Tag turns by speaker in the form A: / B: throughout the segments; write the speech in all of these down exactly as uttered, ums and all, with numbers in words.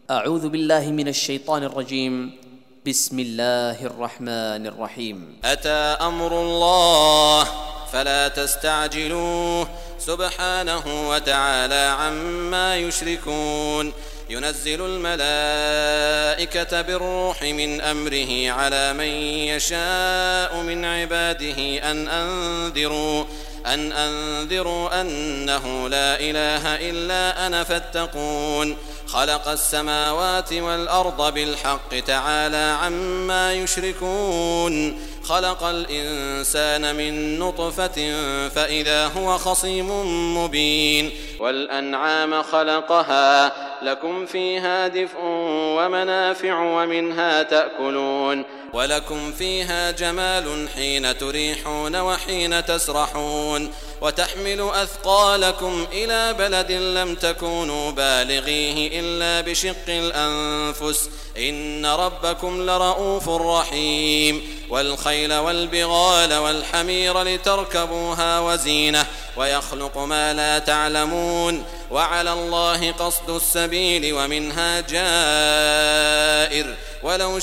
A: أعوذ بالله من الشيطان الرجيم. بسم الله الرحمن الرحيم.
B: أتى أمر الله فلا تستعجلوه سبحانه وتعالى عما يشركون. ينزل الملائكة بالروح من أمره على من يشاء من عباده أن أنذروا أن أنذروا أنه لا إله إلا أنا فاتقون. خلق السماوات والأرض بالحق تعالى عما يشركون. خلق الإنسان من نطفة فإذا هو خصيم مبين. والأنعام خلقها لكم فيها دفء ومنافع ومنها تأكلون ولكم فيها جمال حين تريحون وحين تسرحون. وتحمل أثقالكم إلى بلد لم تكونوا بالغيه إلا بشق الأنفس إن ربكم لرؤوف رحيم. والخيل والبغال والحمير لتركبوها وزينة ويخلق ما لا تعلمون. وعلى الله قصد السبيل ومنها جائر ولو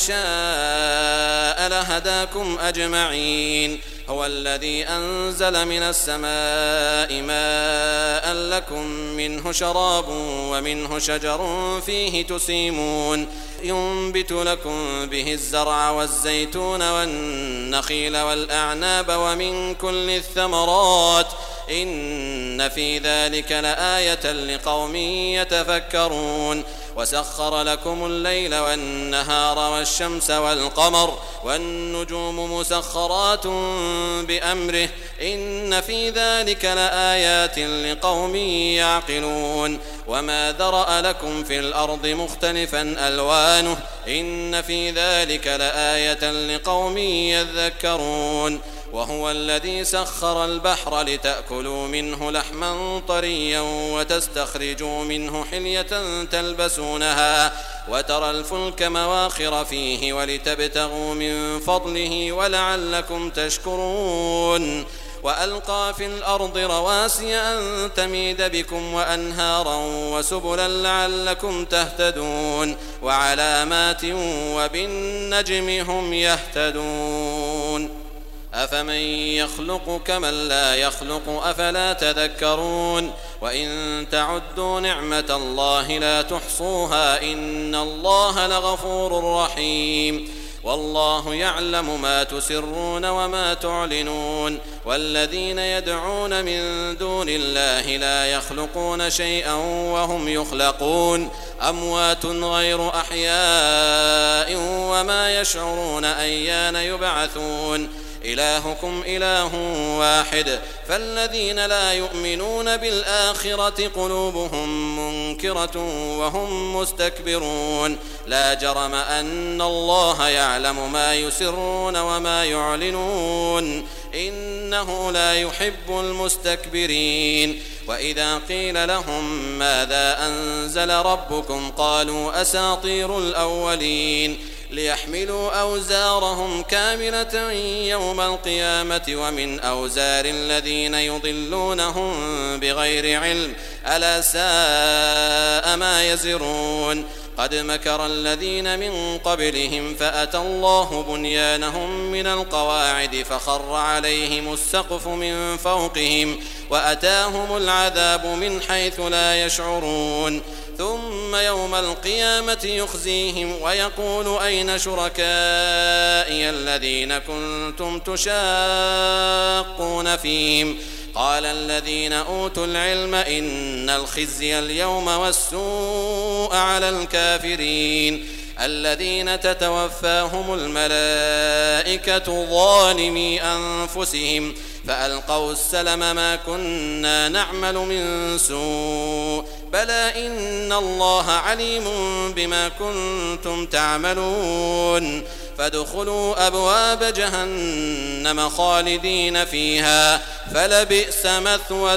B: شاء لهداكم أجمعين. هو الذي أنزل من السماء ماء لكم منه شراب ومنه شجر فيه تسيمون. ينبت لكم به الزرع والزيتون والنخيل والأعناب ومن كل الثمرات إن في ذلك لآية لقوم يتفكرون. وسخر لكم الليل والنهار والشمس والقمر والنجوم مسخرات بأمره إن في ذلك لآيات لقوم يعقلون. وما ذرأ لكم في الأرض مختلفا ألوانه إن في ذلك لآية لقوم يذكرون. وهو الذي سخر البحر لتأكلوا منه لحما طريا وتستخرجوا منه حلية تلبسونها وترى الفلك مواخر فيه ولتبتغوا من فضله ولعلكم تشكرون. وألقى في الأرض رواسي أن تميد بكم وأنهارا وسبلا لعلكم تهتدون. وعلامات وبالنجم هم يهتدون. أفمن يخلق كمن لا يخلق أفلا تذكرون. وإن تعدوا نعمة الله لا تحصوها إن الله لغفور رحيم. والله يعلم ما تسرون وما تعلنون. والذين يدعون من دون الله لا يخلقون شيئا وهم يخلقون أموات غير أحياء وما يشعرون أيان يبعثون. إلهكم إله واحد فالذين لا يؤمنون بالآخرة قلوبهم منكرة وهم مستكبرون. لا جرم أن الله يعلم ما يسرون وما يعلنون إنه لا يحب المستكبرين. وإذا قيل لهم ماذا أنزل ربكم قالوا أساطير الأولين. ليحملوا أوزارهم كاملة يوم القيامة ومن أوزار الذين يضلونهم بغير علم ألا ساء ما يزرون. قد مكر الذين من قبلهم فأتى الله بنيانهم من القواعد فخر عليهم السقف من فوقهم وأتاهم العذاب من حيث لا يشعرون. ثم يوم القيامة يخزيهم ويقول أين شركائي الذين كنتم تشاقون فيهم قال الذين أوتوا العلم إن الخزي اليوم والسوء على الكافرين الذين تتوفاهم الملائكة ظالمي أنفسهم فألقوا السلم ما كنا نعمل من سوء بلى إن الله عليم بما كنتم تعملون. فادخلوا أبواب جهنم خالدين فيها فلبئس مثوى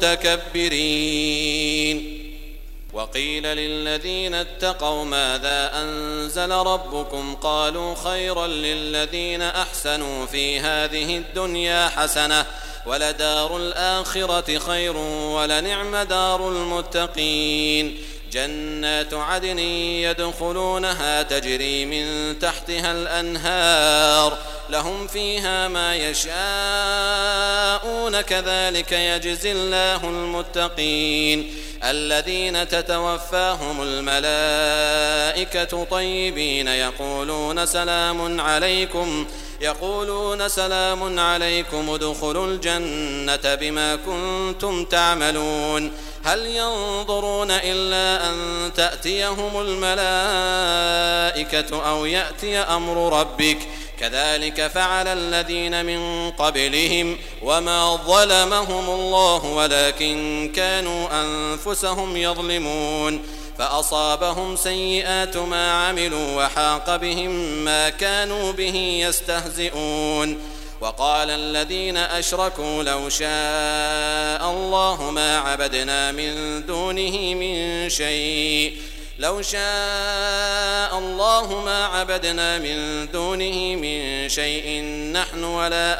B: المتكبرين. وقيل للذين اتقوا ماذا أنزل ربكم قالوا خيرا للذين أحسنوا في هذه الدنيا حسنة ولدار الآخرة خير ولنعم دار المتقين. جنات عدن يدخلونها تجري من تحتها الأنهار لهم فيها ما يشاءون كذلك يجزي الله المتقين الذين تتوفاهم الملائكة طيبين يقولون سلام عليكم يقولون سلام عليكم ادخلوا الجنة بما كنتم تعملون هل ينظرون إلا أن تأتيهم الملائكة أو يأتي أمر ربك كذلك فعل الذين من قبلهم وما ظلمهم الله ولكن كانوا أنفسهم يظلمون فأصابهم سيئات ما عملوا وحاق بهم ما كانوا به يستهزئون وقال الذين أشركوا لو شاء الله ما عبدنا من دونه من شيء لو شاء الله ما عبدنا من دونه من شيء نحن ولا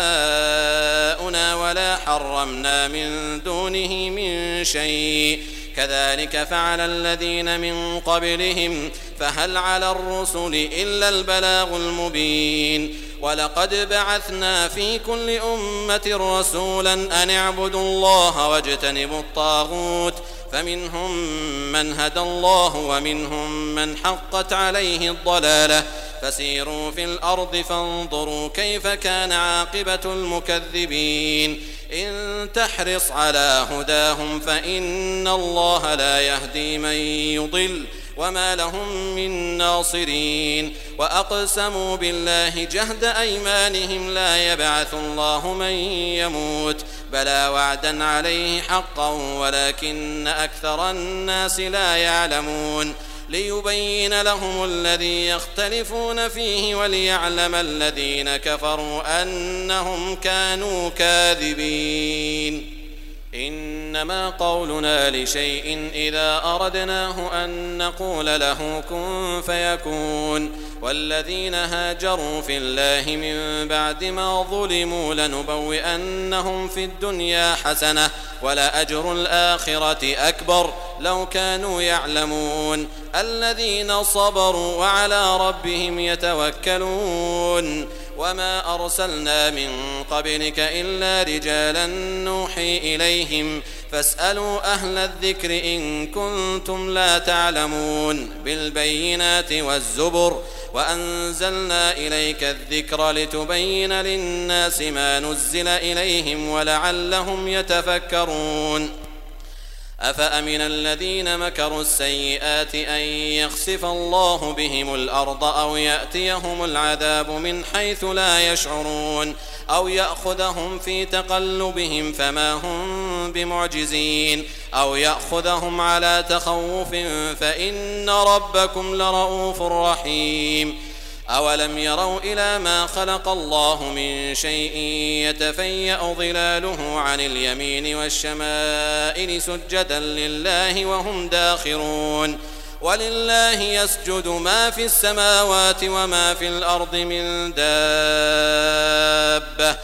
B: آباؤنا ولا حرمنا من دونه من شيء كذلك فعل الذين من قبلهم فهل على الرسل إلا البلاغ المبين ولقد بعثنا في كل أمة رسولا أن اعبدوا الله واجتنبوا الطاغوت فمنهم من هدى الله ومنهم من حقت عليه الضلالة فسيروا في الأرض فانظروا كيف كان عاقبة المكذبين إن تحرص على هداهم فإن الله لا يهدي من يضل وما لهم من ناصرين وأقسموا بالله جهد أيمانهم لا يبعث الله من يموت بلى وعدا عليه حقا ولكن أكثر الناس لا يعلمون ليبين لهم الذي يختلفون فيه وليعلم الذين كفروا أنهم كانوا كاذبين إنما قولنا لشيء إذا أردناه أن نقول له كن فيكون والذين هاجروا في الله من بعد ما ظلموا لنبوئنهم في الدنيا حسنة ولأجر الآخرة أكبر لو كانوا يعلمون الذين صبروا وعلى ربهم يتوكلون وما أرسلنا من قبلك إلا رجالا نوحي إليهم فاسألوا أهل الذكر إن كنتم لا تعلمون بالبينات والزبر وأنزلنا إليك الذكر لتبين للناس ما نزل إليهم ولعلهم يتفكرون أفأمن الذين مكروا السيئات أن يخسف الله بهم الأرض أو يأتيهم العذاب من حيث لا يشعرون أو يأخذهم في تقلبهم فما هم بمعجزين أو يأخذهم على تخوف فإن ربكم لرؤوف رحيم أولم يروا إلى ما خلق الله من شيء يتفيأ ظلاله عن اليمين والشمائل سجدا لله وهم داخرون ولله يسجد ما في السماوات وما في الأرض من دابة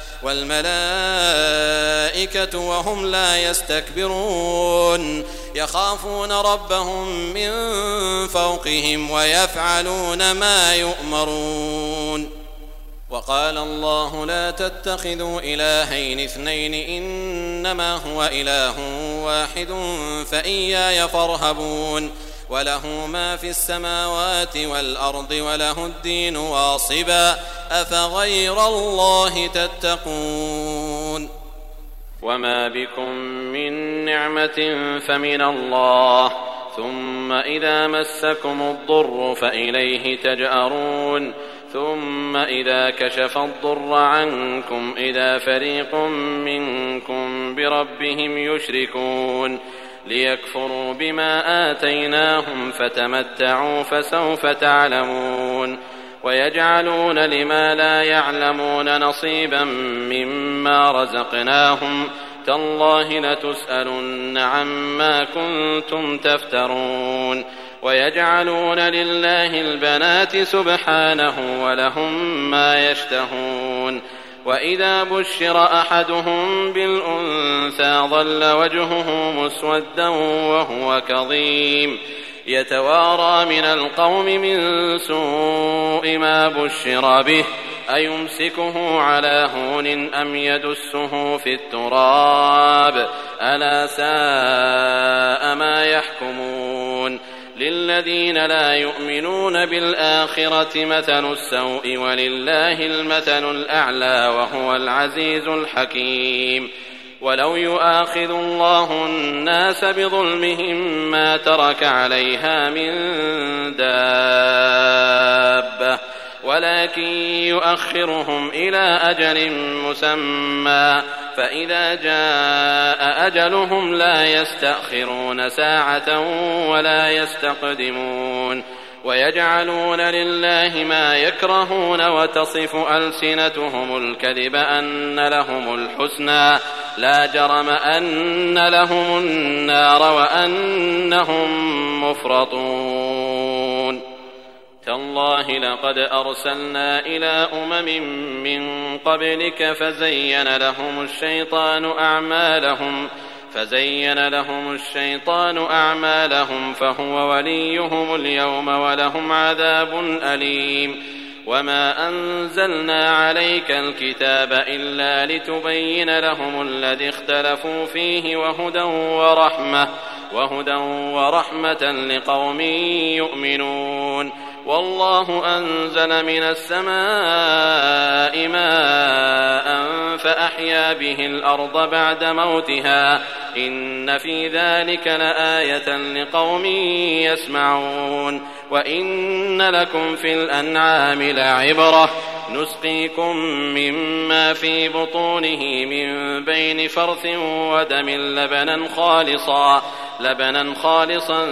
B: والملائكة وهم لا يستكبرون يخافون ربهم من فوقهم ويفعلون ما يؤمرون وقال الله لا تتخذوا إلهين اثنين إنما هو إله واحد فإياي فارهبون وله ما في السماوات والأرض وله الدين واصبا أفغير الله تتقون وما بكم من نعمة فمن الله ثم إذا مسكم الضر فإليه تجأرون ثم إذا كشف الضر عنكم إذا فريق منكم بربهم يشركون ليكفروا بما آتيناهم فتمتعوا فسوف تعلمون ويجعلون لما لا يعلمون نصيبا مما رزقناهم تالله لتسألن عما كنتم تفترون ويجعلون لله البنات سبحانه ولهم ما يشتهون وإذا بشر أحدهم بالأنثى ظل وجهه مسودا وهو كظيم يتوارى من القوم من سوء ما بشر به أيمسكه على هون أم يدسه في التراب ألا ساء ما يحكمون للذين لا يؤمنون بالآخرة مثل السوء ولله المثل الأعلى وهو العزيز الحكيم ولو يؤاخذ الله الناس بظلمهم ما ترك عليها من دابة ولكن يؤخرهم إلى أجل مسمى فإذا جاء أجلهم لا يستأخرون ساعة ولا يستقدمون ويجعلون لله ما يكرهون وتصف ألسنتهم الكذب أن لهم الحسنى لا جرم أن لهم النار وأنهم مفرطون تالله لقد أرسلنا إلى أمم من قبلك فزين لهم الشيطان أعمالهم فزين لهم الشيطان أعمالهم فهو وليهم اليوم ولهم عذاب أليم وما أنزلنا عليك الكتاب إلا لتبين لهم الذي اختلفوا فيه وهدى ورحمة وهدى ورحمة لقوم يؤمنون والله أنزل من السماء ماء فأحيا به الأرض بعد موتها إن في ذلك لآية لقوم يسمعون وإن لكم في الأنعام لعبرة نسقيكم مما في بطونه من بين فرث ودم لبنا خالصا لبنا خالصا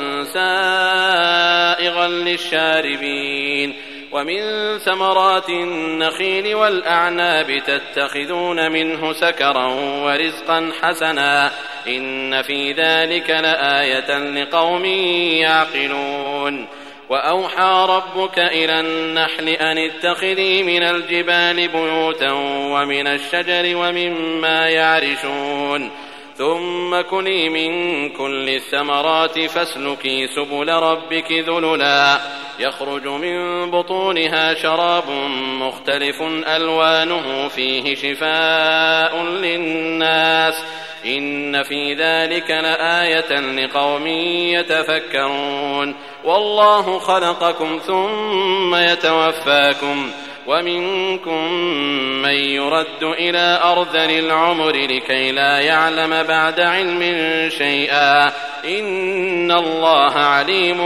B: سائغا للشاربين ومن ثمرات النخيل والأعناب تتخذون منه سكرا ورزقا حسنا إن في ذلك لآية لقوم يعقلون وأوحى ربك إلى النحل أن اتخذي من الجبال بيوتا ومن الشجر ومما يعرشون ثم كلي من كل الثمرات فاسلكي سبل ربك ذللا يخرج من بطونها شراب مختلف ألوانه فيه شفاء للناس إن في ذلك لآية لقوم يتفكرون والله خلقكم ثم يتوفاكم ومنكم من يرد إلى أرذل العمر لكي لا يعلم بعد علم شيئا إن الله عليم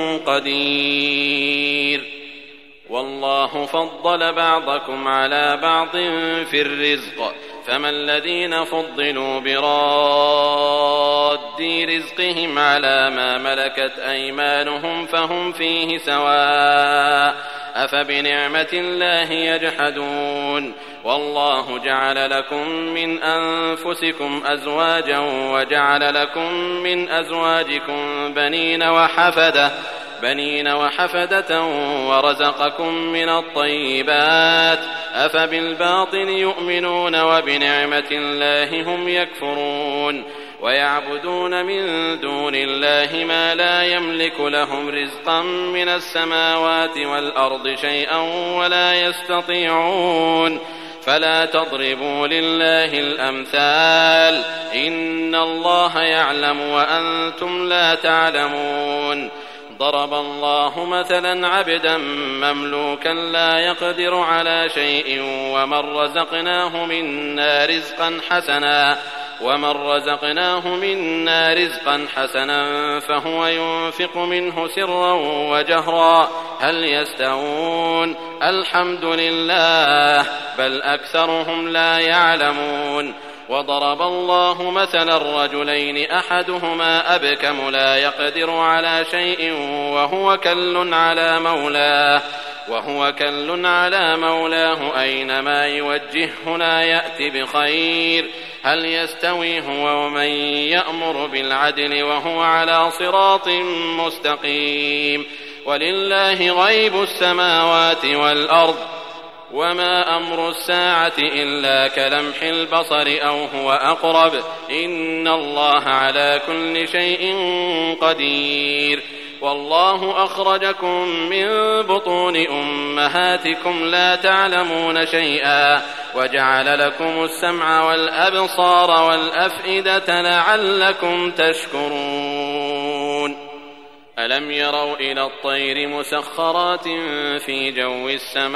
B: قدير والله فضل بعضكم على بعض في الرزق فما الذين فضلوا براد رزقهم على ما ملكت أيمانهم فهم فيه سواء أفبنعمة الله يجحدون والله جعل لكم من أنفسكم أزواجا وجعل لكم من أزواجكم بنين وحفدة بنين وحفدة ورزقكم من الطيبات أفبالباطل يؤمنون وبنعمة الله هم يكفرون ويعبدون من دون الله ما لا يملك لهم رزقا من السماوات والأرض شيئا ولا يستطيعون فلا تضربوا لله الأمثال إن الله يعلم وأنتم لا تعلمون ضرب الله مثلا عبدا مملوكا لا يقدر على شيء ومن رزقناه منا رزقا حسنا ومن رزقناه منا رزقا حسنا فهو ينفق منه سرا وجهرا هل يستوون الحمد لله بل أكثرهم لا يعلمون وضرب الله مثلا رجلين أحدهما أبكم لا يقدر على شيء وهو كل على مولاه وهو كل على مولاه أينما يوجهه لا يأتي بخير هل يستوي هو ومن يأمر بالعدل وهو على صراط مستقيم ولله غيب السماوات والأرض وما أمر الساعة إلا كلمح البصر أو هو أقرب إن الله على كل شيء قدير. والله أخرجكم من بطون أمهاتكم لا تعلمون شيئا وجعل لكم السمع والأبصار والأفئدة لعلكم تشكرون. ألم يروا إلى الطير مسخرات في جو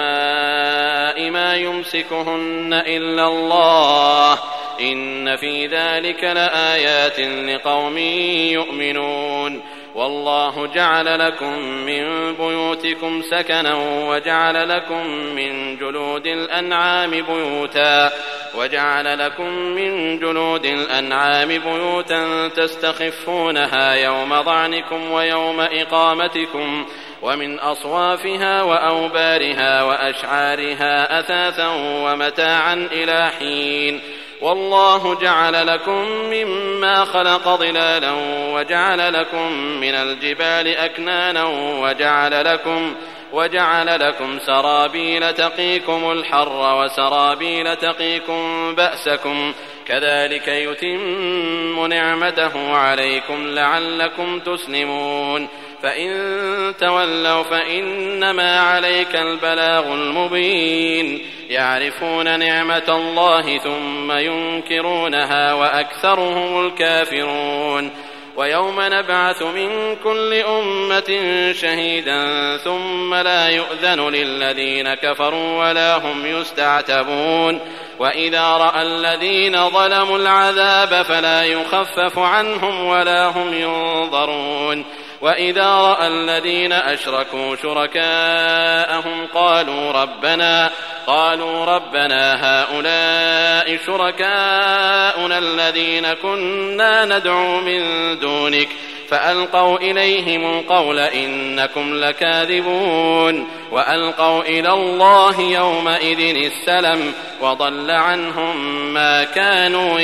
B: السماء ما يمسكهن إلا الله إن في ذلك لآيات لقوم يؤمنون. والله جعل لكم من بيوتكم سكنا وجعل لكم من جلود الأنعام بيوتا وجعل لكم من جلود الأنعام بيوتا تستخفونها يوم ظعنكم ويوم إقامتكم ومن أصوافها وأوبارها وأشعارها أثاثا ومتاعا إلى حين. والله جعل لكم مما خلق ظلالا وجعل لكم من الجبال أكنانا وجعل لكم وجعل لكم سرابيل تقيكم الحر وسرابيل تقيكم بأسكم كذلك يتم نعمته عليكم لعلكم تسلمون. فإن تولوا فإنما عليك البلاغ المبين. يعرفون نعمة الله ثم ينكرونها وأكثرهم الكافرون. ويوم نبعث من كل أمة شهيدا ثم لا يؤذن للذين كفروا ولا هم يستعتبون. وإذا رأى الذين ظلموا العذاب فلا يخفف عنهم ولا هم ينظرون. وإذا رأى الذين أشركوا شركاءهم قالوا ربنا قالوا ربنا هؤلاء شركاؤنا الذين كنا ندعو من دونك فألقوا إليهم القول إنكم لكاذبون. وألقوا إلى الله يومئذ السلم وضل عنهم ما كانوا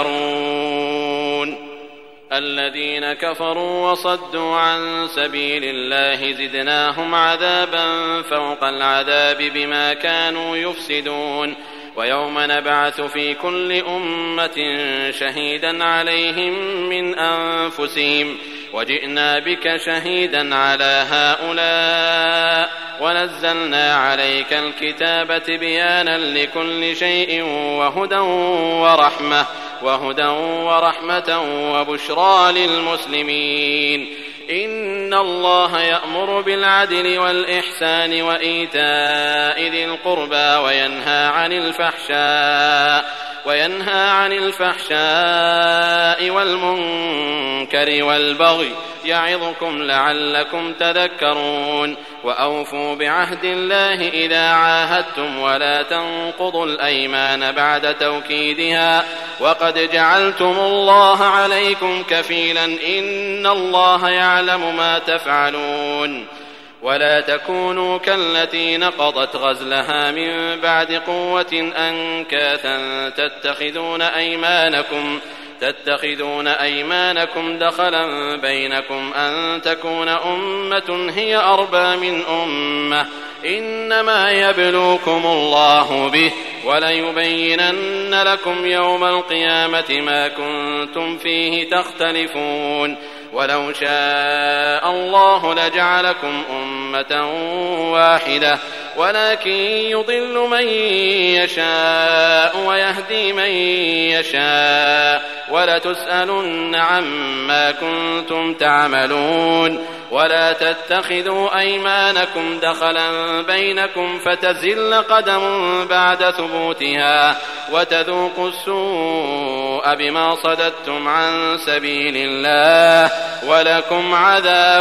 B: يفترون. الذين كفروا وصدوا عن سبيل الله زدناهم عذابا فوق العذاب بما كانوا يفسدون. ويوم نبعث في كل أمة شهيدا عليهم من أنفسهم وجئنا بك شهيدا على هؤلاء ونزلنا عليك الكتاب تبيانا لكل شيء وهدى ورحمة وهدى ورحمة وبشرى للمسلمين. إن الله يأمر بالعدل والإحسان وإيتاء ذي القربى وينهى عن الفحشاء وينهى عن الفحشاء والمنكر والبغي يعظكم لعلكم تذكرون. وأوفوا بعهد الله إذا عاهدتم ولا تنقضوا الأيمان بعد توكيدها وقد جعلتم الله عليكم كفيلا إن الله يعلم ما تفعلون. ولا تكونوا كالتي نقضت غزلها من بعد قوة أنكاثا تتخذون أيمانكم تتخذون أيمانكم دخلا بينكم أن تكون أمة هي أربى من أمة إنما يبلوكم الله به وليبينن لكم يوم القيامة ما كنتم فيه تختلفون. ولو شاء الله لجعلكم أمة واحدة ولكن يضل من يشاء ويهدي من يشاء ولتسألن عما كنتم تعملون. ولا تتخذوا أيمانكم دخلا بينكم فتزل قدم بعد ثبوتها وتذوقوا السوء بما صددتم عن سبيل الله ولكم عذاب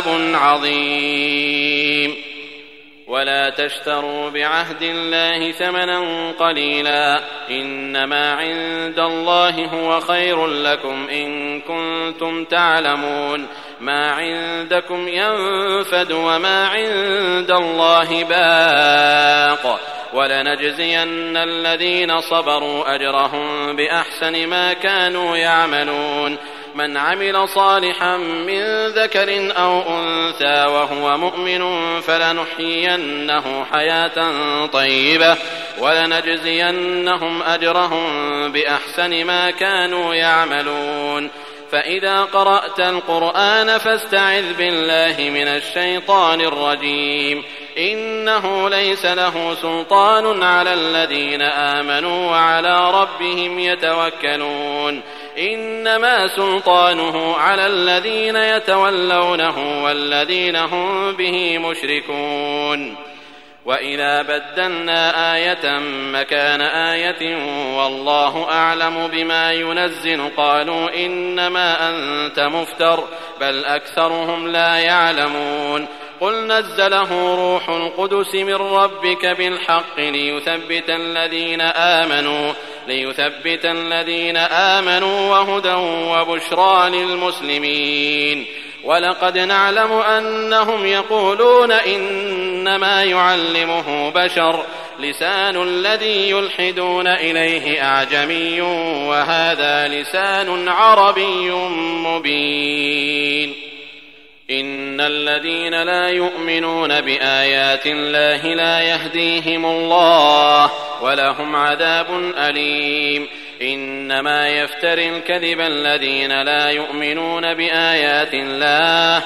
B: عظيم. ولا تشتروا بعهد الله ثمنا قليلا إنما عند الله هو خير لكم إن كنتم تعلمون. ما عندكم ينفد وما عند الله باق ولنجزين الذين صبروا أجرهم بأحسن ما كانوا يعملون. من عمل صالحا من ذكر أو أنثى وهو مؤمن فلنحيينه حياة طيبة ولنجزينهم أجرهم بأحسن ما كانوا يعملون. فإذا قرأت القرآن فاستعذ بالله من الشيطان الرجيم. إنه ليس له سلطان على الذين آمنوا وعلى ربهم يتوكلون. إنما سلطانه على الذين يتولونه والذين هم به مشركون. وإذا بدلنا آية مكان آية والله أعلم بما ينزل قالوا إنما أنت مفتر بل أكثرهم لا يعلمون. قل نزله روح القدس من ربك بالحق ليثبت الذين آمنوا ليثبت الذين آمنوا وهدى وبشرى للمسلمين. ولقد نعلم أنهم يقولون إنما يعلمه بشر لسان الذي يلحدون إليه أعجمي وهذا لسان عربي مبين. إن الذين لا يؤمنون بآيات الله لا يهديهم الله ولهم عذاب أليم. إنما يفتري الكذب الذين لا يؤمنون بآيات الله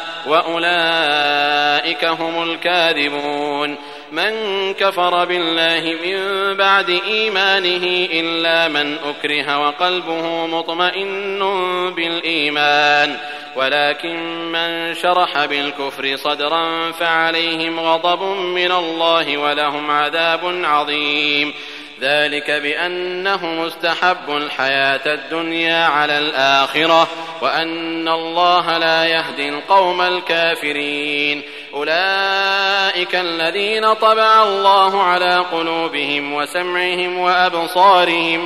B: وأولئك هم الكاذبون. من كفر بالله من بعد إيمانه إلا من أكره وقلبه مطمئن بالإيمان ولكن من شرح بالكفر صدرا فعليهم غضب من الله ولهم عذاب عظيم. ذلك بأنهم استحبوا الحياة الدنيا على الآخرة وأن الله لا يهدي القوم الكافرين. أولئك الذين طبع الله على قلوبهم وسمعهم وأبصارهم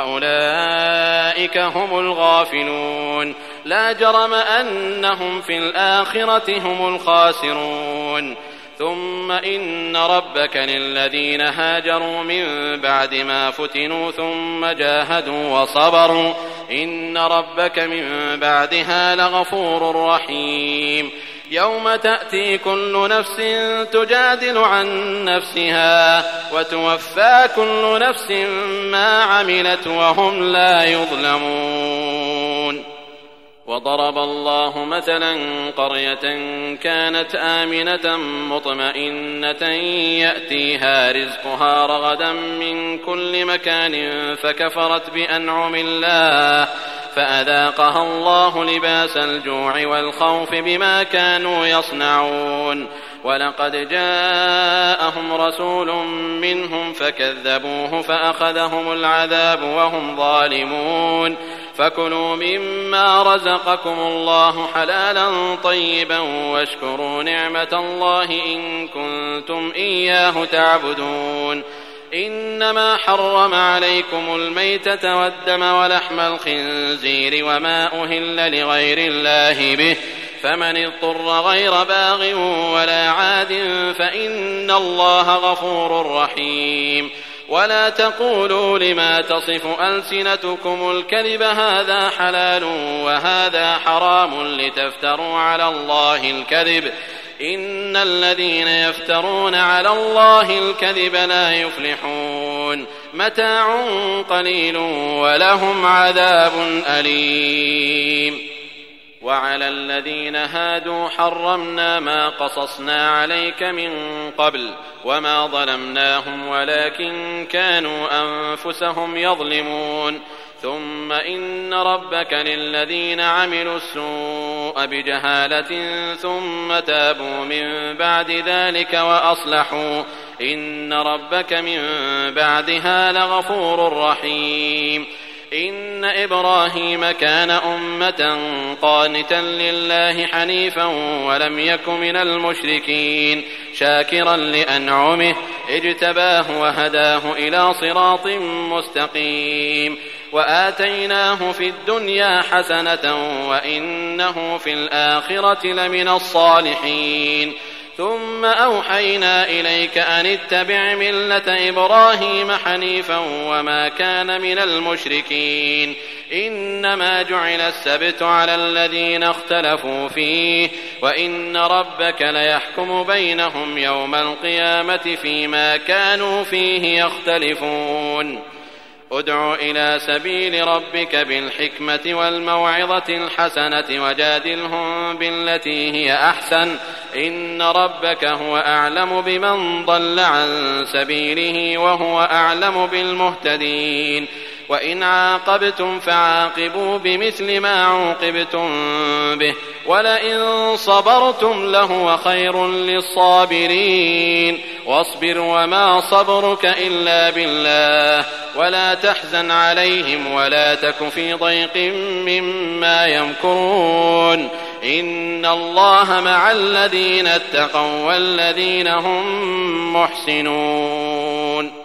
B: وأولئك هم الغافلون. لا جرم أنهم في الآخرة هم الخاسرون. ثم إن ربك للذين هاجروا من بعد ما فتنوا ثم جاهدوا وصبروا إن ربك من بعدها لغفور رحيم. يوم تأتي كل نفس تجادل عن نفسها وتوفى كل نفس ما عملت وهم لا يظلمون. وضرب الله مثلا قرية كانت آمنة مطمئنة يأتيها رزقها رغدا من كل مكان فكفرت بأنعم الله فأذاقها الله لباس الجوع والخوف بما كانوا يصنعون. ولقد جاءهم رسول منهم فكذبوه فأخذهم العذاب وهم ظالمون. فكلوا مما رزقكم الله حلالا طيبا واشكروا نعمة الله إن كنتم إياه تعبدون. إنما حرم عليكم الميتة والدم ولحم الخنزير وما أهل لغير الله به فمن اضطر غير باغ ولا عاد فإن الله غفور رحيم. ولا تقولوا لما تصف ألسنتكم الكذب هذا حلال وهذا حرام لتفتروا على الله الكذب إن الذين يفترون على الله الكذب لا يفلحون. متاع قليل ولهم عذاب أليم. وعلى الذين هادوا حرمنا ما قصصنا عليك من قبل وما ظلمناهم ولكن كانوا أنفسهم يظلمون. ثم إن ربك للذين عملوا السوء بجهالة ثم تابوا من بعد ذلك وأصلحوا إن ربك من بعدها لغفور رحيم. إن إبراهيم كان أمة قانتا لله حنيفا ولم يك من المشركين شاكرا لأنعمه اجتباه وهداه إلى صراط مستقيم. وآتيناه في الدنيا حسنة وإنه في الآخرة لمن الصالحين. ثم أوحينا إليك أن اتبع ملة إبراهيم حنيفا وما كان من المشركين إنما جعل السبت على الذين اختلفوا فيه وإن ربك ليحكم بينهم يوم القيامة فيما كانوا فيه يختلفون ادع إلى سبيل ربك بالحكمة والموعظة الحسنة وجادلهم بالتي هي أحسن إن ربك هو أعلم بمن ضل عن سبيله وهو أعلم بالمهتدين وإن عاقبتم فعاقبوا بمثل ما عوقبتم به ولئن صبرتم لهو خير للصابرين واصبر وما صبرك إلا بالله ولا تحزن عليهم ولا تك في ضيق مما يمكرون إن الله مع الذين اتقوا والذين هم محسنون.